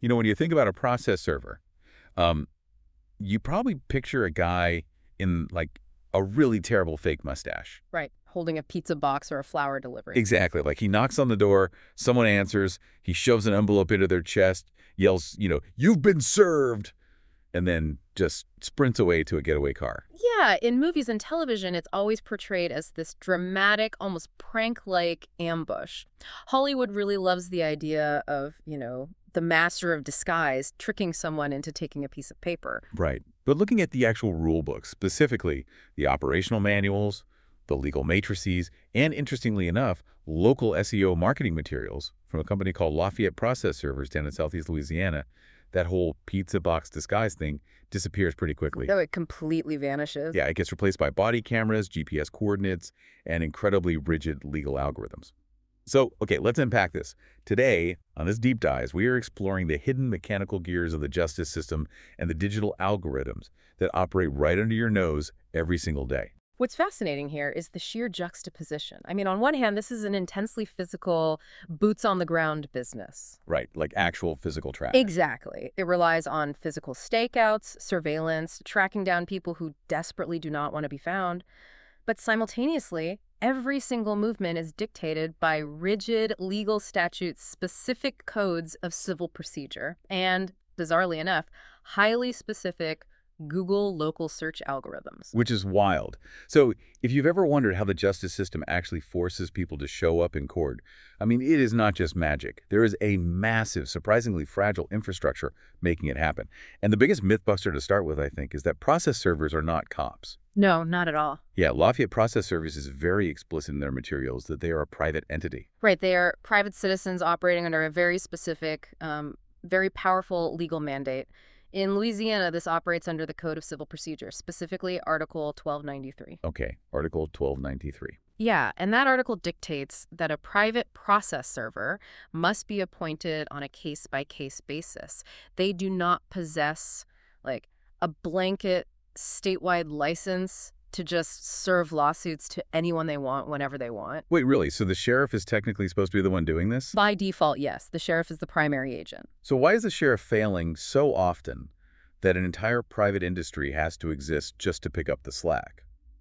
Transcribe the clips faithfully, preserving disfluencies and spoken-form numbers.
You know, when you think about a process server, um, you probably picture a guy in, like, a really terrible fake mustache. Right, holding a pizza box or a flower delivery. Exactly. Like, he knocks on the door, someone answers, he shoves an envelope into their chest, yells, you know, "You've been served!" and then just sprints away to a getaway car. Yeah, in movies and television, it's always portrayed as this dramatic, almost prank-like ambush. Hollywood really loves the idea of, you know, the master of disguise tricking someone into taking a piece of paper. Right. But looking at the actual rule books, specifically the operational manuals, the legal matrices, and interestingly enough, local S E O marketing materials from a company called Lafayette Process Servers down in Southeast Louisiana, that whole pizza box disguise thing disappears pretty quickly. Though it completely vanishes. Yeah, it gets replaced by body cameras, G P S coordinates, and incredibly rigid legal algorithms. So, okay, let's unpack this. Today, on this deep dive, we are exploring the hidden mechanical gears of the justice system and the digital algorithms that operate right under your nose every single day. What's fascinating here is the sheer juxtaposition. I mean, on one hand, this is an intensely physical, boots-on-the-ground business. Right, like actual physical track. Exactly. It relies on physical stakeouts, surveillance, tracking down people who desperately do not want to be found. But simultaneously, every single movement is dictated by rigid legal statutes, specific codes of civil procedure, and, bizarrely enough, highly specific Google local search algorithms. Which is wild. So if you've ever wondered how the justice system actually forces people to show up in court, I mean, it is not just magic. There is a massive, surprisingly fragile infrastructure making it happen. And the biggest mythbuster to start with, I think, is that process servers are not cops. No, not at all. Yeah, Lafayette Process Service is very explicit in their materials that they are a private entity. Right, they are private citizens operating under a very specific, um, very powerful legal mandate. In Louisiana, this operates under the Code of Civil Procedure, specifically Article twelve ninety-three. Okay, Article twelve ninety-three. Yeah, and that article dictates that a private process server must be appointed on a case-by-case basis. They do not possess, like, a blanket statewide license to just serve lawsuits to anyone they want whenever they want. Wait, really? So the sheriff is technically supposed to be the one doing this? By default, yes. The sheriff is the primary agent. So why is the sheriff failing so often that an entire private industry has to exist just to pick up the slack?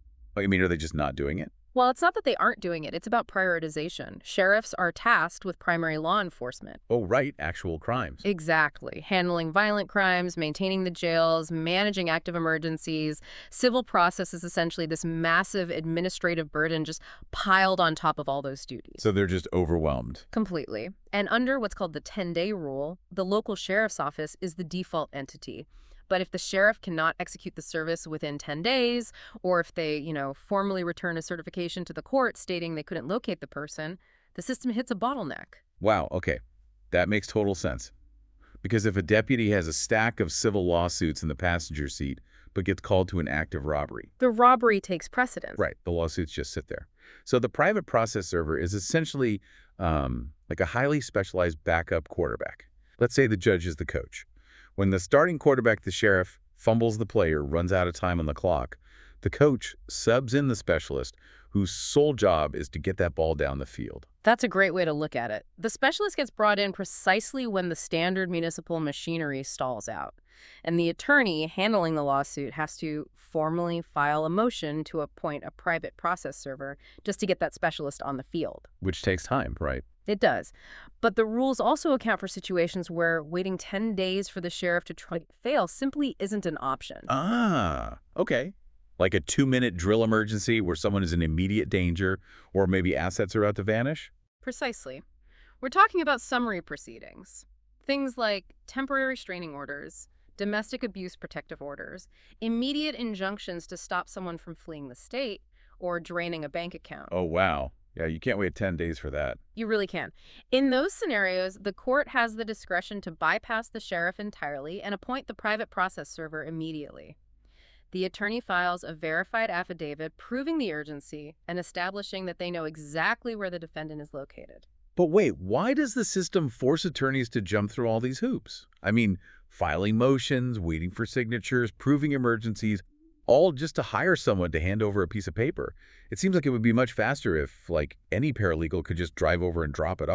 I mean, are they just not doing it? Well, it's not that they aren't doing it. It's about prioritization. Sheriffs are tasked with primary law enforcement. Oh, right, actual crimes. Exactly. Handling violent crimes, maintaining the jails, managing active emergencies. Civil process is essentially this massive administrative burden just piled on top of all those duties. So they're just overwhelmed. Completely. And under what's called the ten-day rule, the local sheriff's office is the default entity. But if the sheriff cannot execute the service within ten days, or if they, you know, formally return a certification to the court stating they couldn't locate the person, the system hits a bottleneck. Wow, okay. That makes total sense. Because if a deputy has a stack of civil lawsuits in the passenger seat, but gets called to an act of robbery. The robbery takes precedence. Right, the lawsuits just sit there. So the private process server is essentially um, like a highly specialized backup quarterback. Let's say the judge is the coach. When the starting quarterback, the sheriff, fumbles the play or runs out of time on the clock, the coach subs in the specialist whose sole job is to get that ball down the field. That's a great way to look at it. The specialist gets brought in precisely when the standard municipal machinery stalls out. And the attorney handling the lawsuit has to formally file a motion to appoint a private process server just to get that specialist on the field. Which takes time, right? It does. But the rules also account for situations where waiting ten days for the sheriff to try to fail simply isn't an option. Ah, okay. Like a two-minute drill emergency where someone is in immediate danger or maybe assets are about to vanish? Precisely. We're talking about summary proceedings. Things like temporary restraining orders, domestic abuse protective orders, immediate injunctions to stop someone from fleeing the state, or draining a bank account. Oh, wow. Yeah, you can't wait ten days for that. You really can. In those scenarios, the court has the discretion to bypass the sheriff entirely and appoint the private process server immediately. The attorney files a verified affidavit proving the urgency and establishing that they know exactly where the defendant is located. But wait, why does the system force attorneys to jump through all these hoops? I mean, filing motions, waiting for signatures, proving emergencies, all just to hire someone to hand over a piece of paper. It seems like it would be much faster if, like, any paralegal could just drive over and drop it off.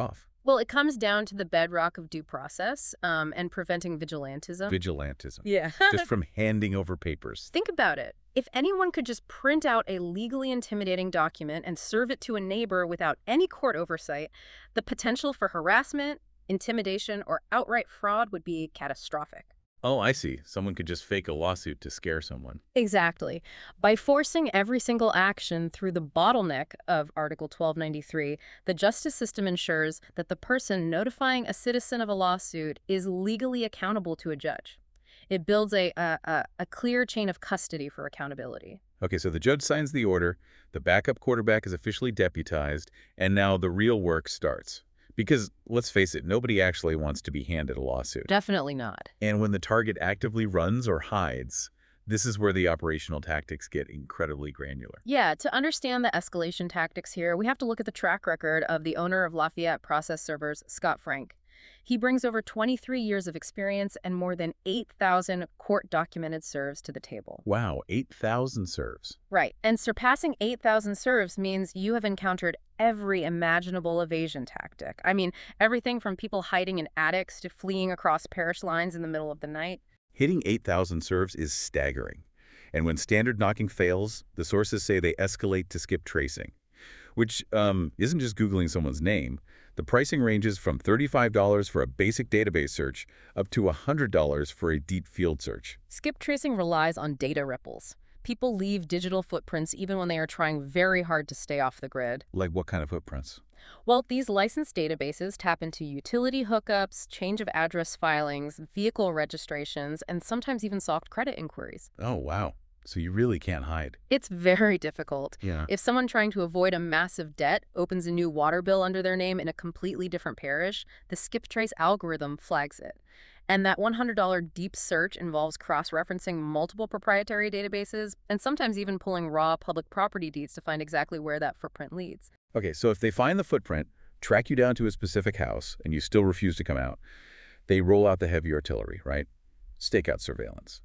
Well, it comes down to the bedrock of due process um, and preventing vigilantism. Vigilantism. Yeah. Just from handing over papers. Think about it. If anyone could just print out a legally intimidating document and serve it to a neighbor without any court oversight, the potential for harassment, intimidation, or outright fraud would be catastrophic. Oh, I see. Someone could just fake a lawsuit to scare someone. Exactly. By forcing every single action through the bottleneck of Article twelve ninety-three, the justice system ensures that the person notifying a citizen of a lawsuit is legally accountable to a judge. It builds a, a, a, a clear chain of custody for accountability. Okay, so the judge signs the order, the backup quarterback is officially deputized, and now the real work starts. Because, let's face it, nobody actually wants to be handed a lawsuit. Definitely not. And when the target actively runs or hides, this is where the operational tactics get incredibly granular. Yeah, to understand the escalation tactics here, we have to look at the track record of the owner of Lafayette Process Servers, Scott Frank. He brings over twenty-three years of experience and more than eight thousand court-documented serves to the table. Wow, eight thousand serves. Right, and surpassing eight thousand serves means you have encountered every imaginable evasion tactic. I mean, everything from people hiding in attics to fleeing across parish lines in the middle of the night. Hitting eight thousand serves is staggering. And when standard knocking fails, the sources say they escalate to skip tracing, which um, isn't just Googling someone's name. The pricing ranges from thirty-five dollars for a basic database search up to one hundred dollars for a deep field search. Skip tracing relies on data ripples. People leave digital footprints even when they are trying very hard to stay off the grid. Like what kind of footprints? Well, these licensed databases tap into utility hookups, change of address filings, vehicle registrations, and sometimes even soft credit inquiries. Oh, wow. So you really can't hide. It's very difficult. Yeah. If someone trying to avoid a massive debt opens a new water bill under their name in a completely different parish, the skip trace algorithm flags it. And that one hundred dollar deep search involves cross-referencing multiple proprietary databases and sometimes even pulling raw public property deeds to find exactly where that footprint leads. Okay, so if they find the footprint, track you down to a specific house, and you still refuse to come out, they roll out the heavy artillery, right? Stakeout surveillance.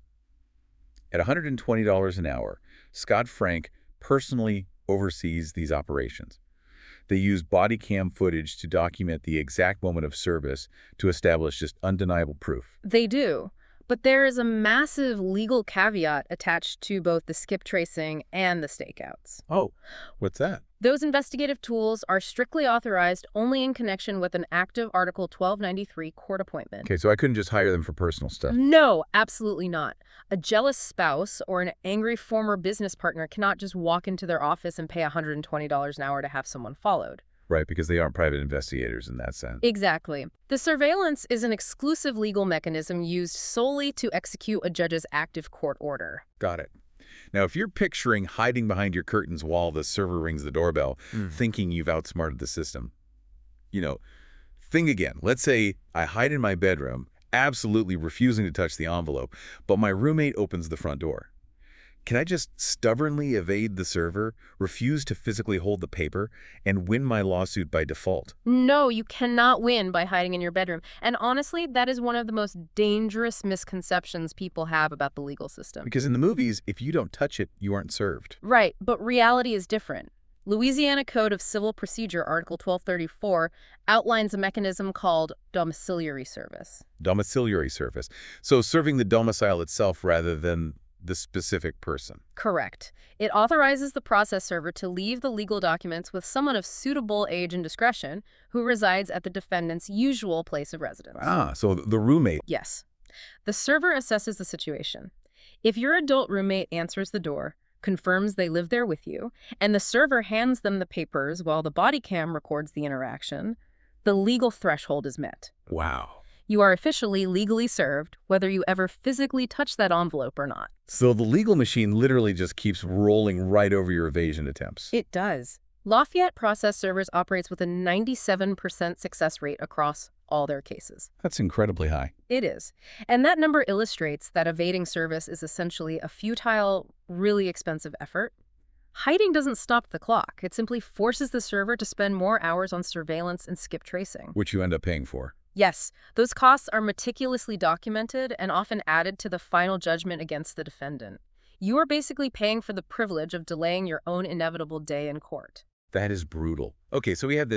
At one hundred twenty dollars an hour, Scott Frank personally oversees these operations. They use body cam footage to document the exact moment of service to establish just undeniable proof. They do. But there is a massive legal caveat attached to both the skip tracing and the stakeouts. Oh, what's that? Those investigative tools are strictly authorized only in connection with an active Article twelve ninety-three court appointment. Okay, so I couldn't just hire them for personal stuff. No, absolutely not. A jealous spouse or an angry former business partner cannot just walk into their office and pay one hundred twenty dollars an hour to have someone followed. Right, because they aren't private investigators in that sense. Exactly. The surveillance is an exclusive legal mechanism used solely to execute a judge's active court order. Got it. Now, if you're picturing hiding behind your curtains while the server rings the doorbell, mm. thinking you've outsmarted the system, you know, think again. Let's say I hide in my bedroom, absolutely refusing to touch the envelope, but my roommate opens the front door. Can I just stubbornly evade the server, refuse to physically hold the paper, and win my lawsuit by default? No, you cannot win by hiding in your bedroom. And honestly, that is one of the most dangerous misconceptions people have about the legal system. Because in the movies, if you don't touch it, you aren't served. Right, but reality is different. Louisiana Code of Civil Procedure, Article twelve thirty-four, outlines a mechanism called domiciliary service. Domiciliary service. So serving the domicile itself rather than the specific person. Correct. It authorizes the process server to leave the legal documents with someone of suitable age and discretion who resides at the defendant's usual place of residence. Ah, so the roommate. Yes. The server assesses the situation. If your adult roommate answers the door, confirms they live there with you, and the server hands them the papers while the body cam records the interaction, the legal threshold is met. Wow. You are officially legally served, whether you ever physically touch that envelope or not. So the legal machine literally just keeps rolling right over your evasion attempts. It does. Lafayette Process Servers operates with a ninety-seven percent success rate across all their cases. That's incredibly high. It is. And that number illustrates that evading service is essentially a futile, really expensive effort. Hiding doesn't stop the clock. It simply forces the server to spend more hours on surveillance and skip tracing. Which you end up paying for. Yes, those costs are meticulously documented and often added to the final judgment against the defendant. You are basically paying for the privilege of delaying your own inevitable day in court. That is brutal. Okay, so we have this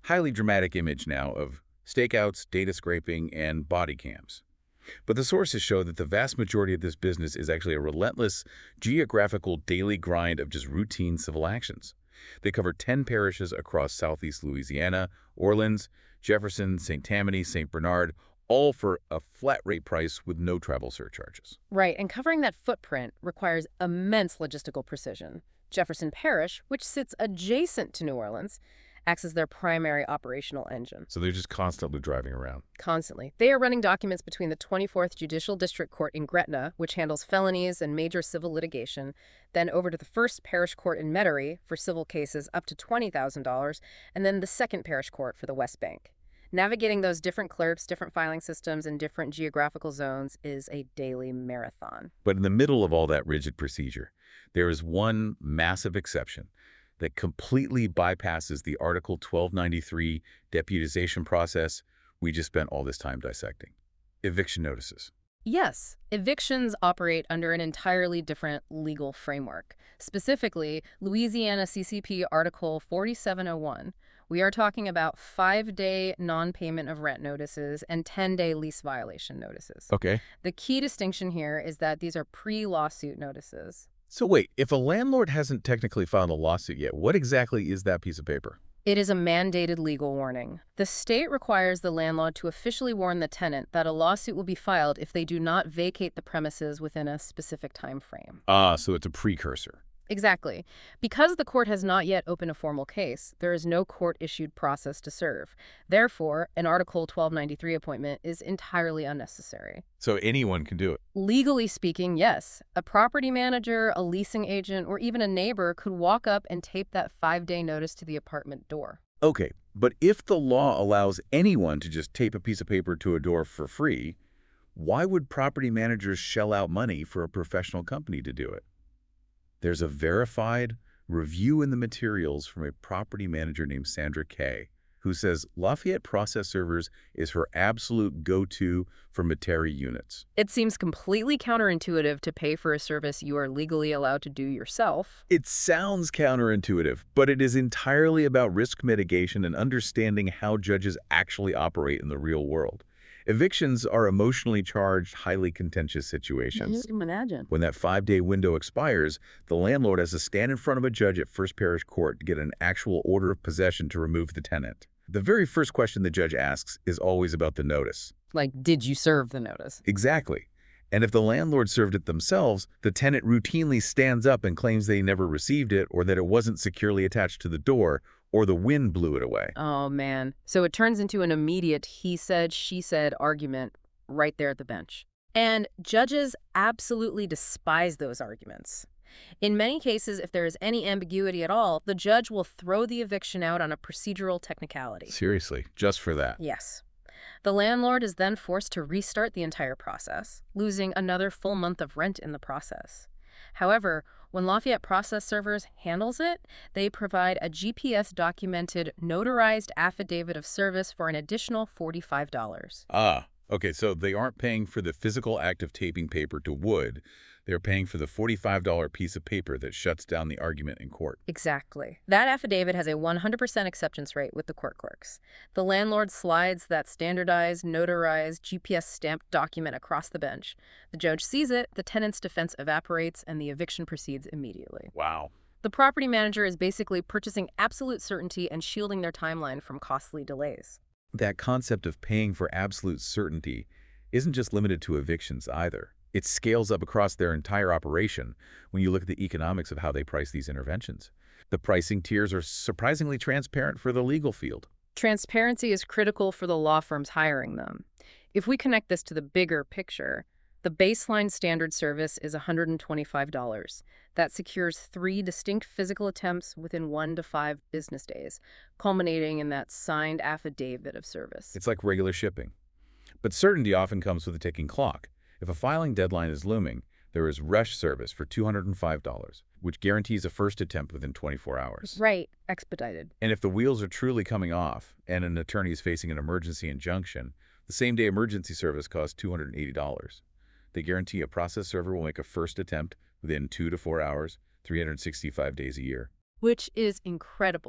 highly dramatic image now of stakeouts, data scraping, and body cams. But the sources show that the vast majority of this business is actually a relentless, geographical daily grind of just routine civil actions. They cover ten parishes across southeast Louisiana, Orleans, Jefferson, Saint Tammany, Saint Bernard, all for a flat-rate price with no travel surcharges. Right, and covering that footprint requires immense logistical precision. Jefferson Parish, which sits adjacent to New Orleans, acts as their primary operational engine. So they're just constantly driving around. Constantly. They are running documents between the twenty-fourth Judicial District Court in Gretna, which handles felonies and major civil litigation, then over to the first Parish Court in Metairie for civil cases up to twenty thousand dollars, and then the second Parish Court for the West Bank. Navigating those different clerks, different filing systems, and different geographical zones is a daily marathon. But in the middle of all that rigid procedure, there is one massive exception that completely bypasses the Article twelve ninety-three deputization process we just spent all this time dissecting. Eviction notices. Yes, evictions operate under an entirely different legal framework. Specifically, Louisiana C C P Article forty-seven oh one. We are talking about five-day non-payment of rent notices and ten-day lease violation notices. Okay. The key distinction here is that these are pre-lawsuit notices. So wait, if a landlord hasn't technically filed a lawsuit yet, what exactly is that piece of paper? It is a mandated legal warning. The state requires the landlord to officially warn the tenant that a lawsuit will be filed if they do not vacate the premises within a specific time frame. Ah, so it's a precursor. Exactly. Because the court has not yet opened a formal case, there is no court-issued process to serve. Therefore, an Article twelve ninety-three appointment is entirely unnecessary. So anyone can do it? Legally speaking, yes. A property manager, a leasing agent, or even a neighbor could walk up and tape that five-day notice to the apartment door. Okay, but if the law allows anyone to just tape a piece of paper to a door for free, why would property managers shell out money for a professional company to do it? There's a verified review in the materials from a property manager named Sandra Kay, who says Lafayette Process Servers is her absolute go-to for Metairie units. It seems completely counterintuitive to pay for a service you are legally allowed to do yourself. It sounds counterintuitive, but it is entirely about risk mitigation and understanding how judges actually operate in the real world. Evictions are emotionally charged, highly contentious situations. You can imagine. When that five-day window expires, the landlord has to stand in front of a judge at First Parish Court to get an actual order of possession to remove the tenant. The very first question the judge asks is always about the notice. Like, did you serve the notice? Exactly. And if the landlord served it themselves, the tenant routinely stands up and claims they never received it or that it wasn't securely attached to the door, or the wind blew it away. Oh, man. So it turns into an immediate he said, she said argument right there at the bench. And judges absolutely despise those arguments. In many cases, if there is any ambiguity at all, the judge will throw the eviction out on a procedural technicality. Seriously, just for that. Yes. The landlord is then forced to restart the entire process, losing another full month of rent in the process. However, when Lafayette Process Servers handles it, they provide a G P S-documented, notarized affidavit of service for an additional forty-five dollars. Ah, okay, so they aren't paying for the physical act of taping paper to wood. They're paying for the forty-five dollar piece of paper that shuts down the argument in court. Exactly. That affidavit has a one hundred percent acceptance rate with the court clerks. The landlord slides that standardized, notarized, G P S-stamped document across the bench. The judge sees it, the tenant's defense evaporates, and the eviction proceeds immediately. Wow. The property manager is basically purchasing absolute certainty and shielding their timeline from costly delays. That concept of paying for absolute certainty isn't just limited to evictions either. It scales up across their entire operation when you look at the economics of how they price these interventions. The pricing tiers are surprisingly transparent for the legal field. Transparency is critical for the law firms hiring them. If we connect this to the bigger picture, the baseline standard service is one hundred twenty-five dollars. That secures three distinct physical attempts within one to five business days, culminating in that signed affidavit of service. It's like regular shipping. But certainty often comes with a ticking clock. If a filing deadline is looming, there is rush service for two hundred five dollars, which guarantees a first attempt within twenty-four hours. Right, expedited. And if the wheels are truly coming off and an attorney is facing an emergency injunction, the same-day emergency service costs two hundred eighty dollars. They guarantee a process server will make a first attempt within two to four hours, three hundred sixty-five days a year. Which is incredible.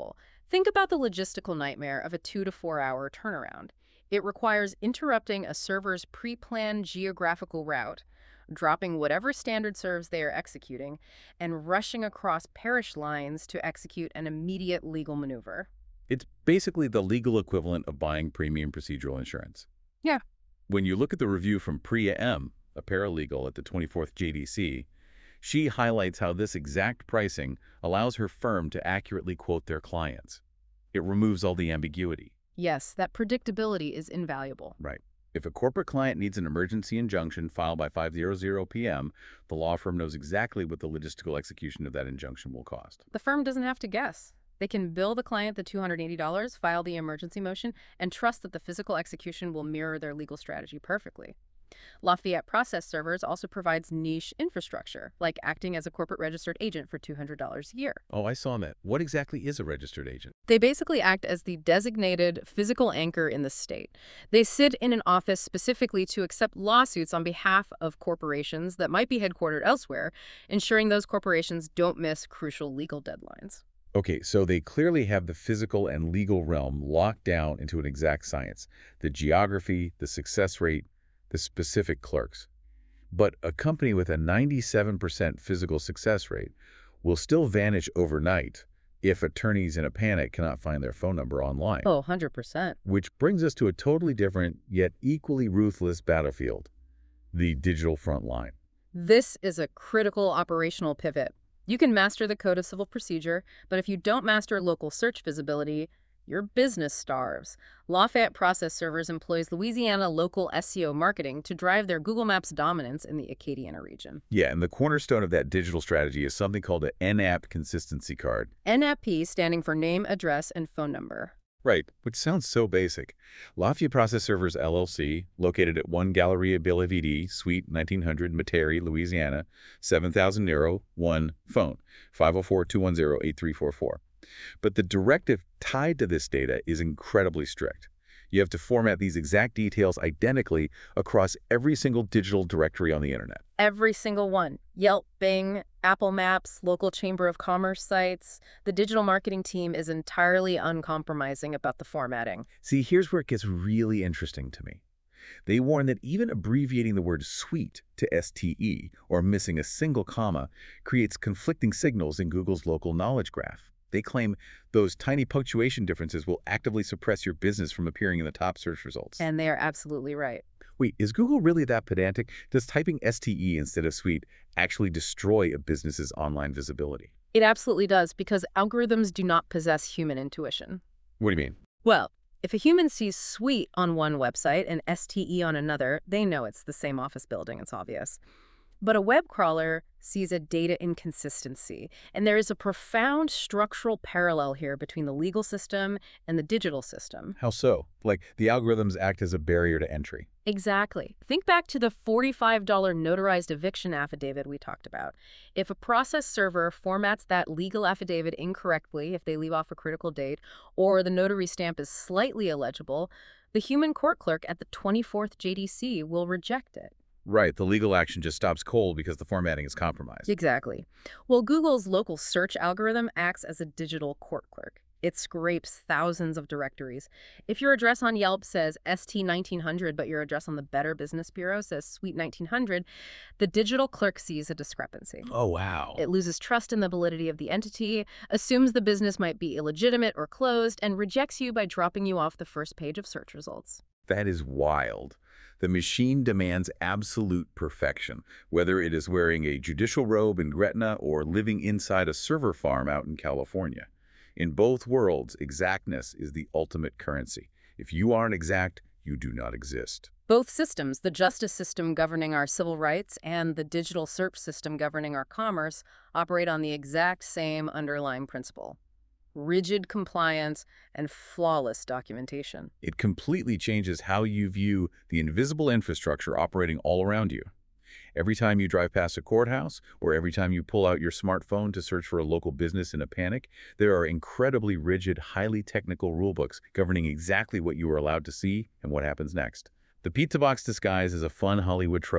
Think about the logistical nightmare of a two to four hour turnaround. It requires interrupting a server's pre-planned geographical route, dropping whatever standard serves they are executing, and rushing across parish lines to execute an immediate legal maneuver. It's basically the legal equivalent of buying premium procedural insurance. Yeah. When you look at the review from Priya M., a paralegal at the twenty-fourth J D C, she highlights how this exact pricing allows her firm to accurately quote their clients. It removes all the ambiguity. Yes, that predictability is invaluable. Right. If a corporate client needs an emergency injunction filed by five hundred p m, the law firm knows exactly what the logistical execution of that injunction will cost. The firm doesn't have to guess. They can bill the client the two hundred eighty dollars, file the emergency motion, and trust that the physical execution will mirror their legal strategy perfectly. Lafayette Process Servers also provides niche infrastructure, like acting as a corporate registered agent for two hundred dollars a year. Oh, I saw that. What exactly is a registered agent? They basically act as the designated physical anchor in the state. They sit in an office specifically to accept lawsuits on behalf of corporations that might be headquartered elsewhere, ensuring those corporations don't miss crucial legal deadlines. Okay, so they clearly have the physical and legal realm locked down into an exact science. The geography, the success rate, the specific clerks. But a company with a ninety-seven percent physical success rate will still vanish overnight if attorneys in a panic cannot find their phone number online. Oh, one hundred percent. Which brings us to a totally different, yet equally ruthless battlefield, the digital front line. This is a critical operational pivot. You can master the code of civil procedure, but if you don't master local search visibility, your business starves. Lafayette Process Servers employs Louisiana local S E O marketing to drive their Google Maps dominance in the Acadiana region. Yeah, and the cornerstone of that digital strategy is something called an N A P consistency card. N A P standing for name, address, and phone number. Right, which sounds so basic. Lafayette Process Servers, L L C, located at one Galleria Bellevue, Suite nineteen hundred, Metairie, Louisiana, seven thousand one, phone, five oh four, two one zero, eight three four four. But the directive tied to this data is incredibly strict. You have to format these exact details identically across every single digital directory on the internet. Every single one. Yelp, Bing, Apple Maps, local Chamber of Commerce sites. The digital marketing team is entirely uncompromising about the formatting. See, here's where it gets really interesting to me. They warn that even abbreviating the word suite to S T E or missing a single comma creates conflicting signals in Google's local knowledge graph. They claim those tiny punctuation differences will actively suppress your business from appearing in the top search results. And they are absolutely right. Wait, is Google really that pedantic? Does typing S T E instead of suite actually destroy a business's online visibility? It absolutely does, because algorithms do not possess human intuition. What do you mean? Well, if a human sees suite on one website and S T E on another, they know it's the same office building. It's obvious. But a web crawler sees a data inconsistency, and there is a profound structural parallel here between the legal system and the digital system. How so? Like the algorithms act as a barrier to entry. Exactly. Think back to the forty-five dollar notarized eviction affidavit we talked about. If a process server formats that legal affidavit incorrectly, if they leave off a critical date, or the notary stamp is slightly illegible, the human court clerk at the twenty-fourth J D C will reject it. Right, the legal action just stops cold because the formatting is compromised. Exactly. Well, Google's local search algorithm acts as a digital court clerk. It scrapes thousands of directories. If your address on Yelp says S T nineteen hundred, but your address on the Better Business Bureau says Suite nineteen hundred, the digital clerk sees a discrepancy. Oh, wow. It loses trust in the validity of the entity, assumes the business might be illegitimate or closed, and rejects you by dropping you off the first page of search results. That is wild. The machine demands absolute perfection, whether it is wearing a judicial robe in Gretna or living inside a server farm out in California. In both worlds, exactness is the ultimate currency. If you aren't exact, you do not exist. Both systems, the justice system governing our civil rights and the digital search system governing our commerce, operate on the exact same underlying principle: rigid compliance and flawless documentation. It completely changes how you view the invisible infrastructure operating all around you. Every time you drive past a courthouse, or every time you pull out your smartphone to search for a local business in a panic, there are incredibly rigid, highly technical rulebooks governing exactly what you are allowed to see and what happens next. The pizza box disguise is a fun Hollywood trope,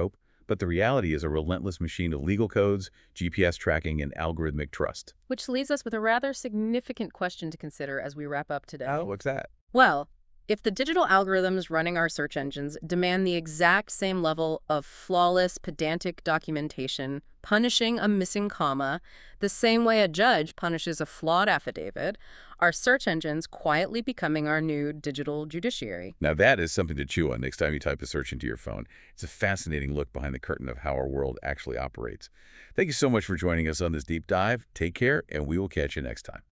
But the reality is a relentless machine of legal codes, G P S tracking, and algorithmic trust. Which leaves us with a rather significant question to consider as we wrap up today. Oh, what's that? Well, if the digital algorithms running our search engines demand the exact same level of flawless, pedantic documentation, punishing a missing comma, the same way a judge punishes a flawed affidavit, are search engines quietly becoming our new digital judiciary? Now that is something to chew on next time you type a search into your phone. It's a fascinating look behind the curtain of how our world actually operates. Thank you so much for joining us on this deep dive. Take care, and we will catch you next time.